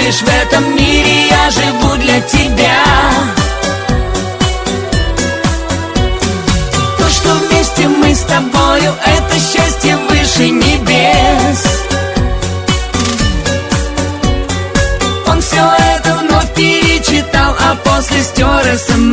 знаешь, в этом мире я живу для тебя. То, что вместе мы с тобою, это счастье выше небес. Он все это вновь перечитал, а после стер СМС.